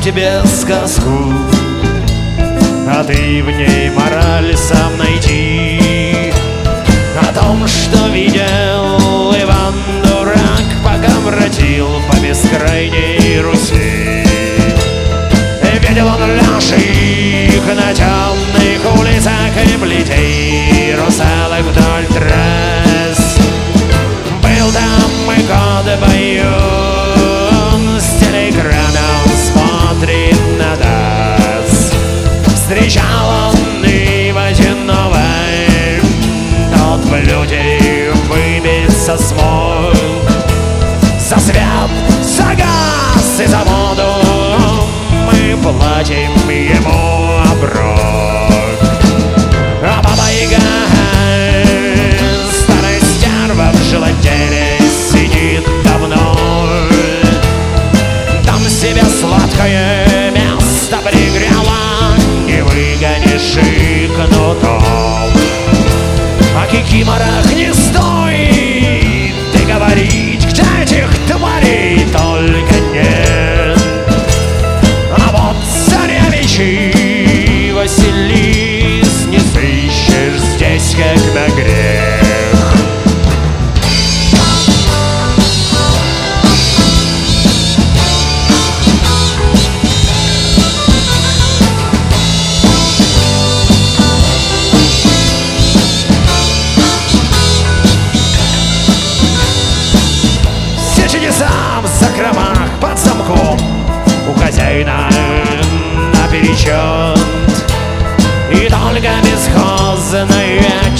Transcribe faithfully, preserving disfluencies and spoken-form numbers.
тебе сказку, а ты в ней мораль сам найти. О том, что видел Иван Дурак, пока бродил по бескрайней Руси. Видел он наших на темных улицах и плетей, русалок вдоль трасс. Был там и год бою, с телеэкраном смотрит на нас. Встречал он и водяного, тот в люди выбиться смог. За свет, за газ и за воду мы платим ему оброк. А Баба-Яга, старая стерва, в жилетеле сидит давно. Там себе сладкое место пригрела, не выгонишь и кнутом. О кикиморах не стоит ты говорить, где этих тварей только нет. А вот царевичей Василис не сыщешь здесь, как на грех. Все чудеса в закромах под замком у хозяина наперечет, и только бесхозная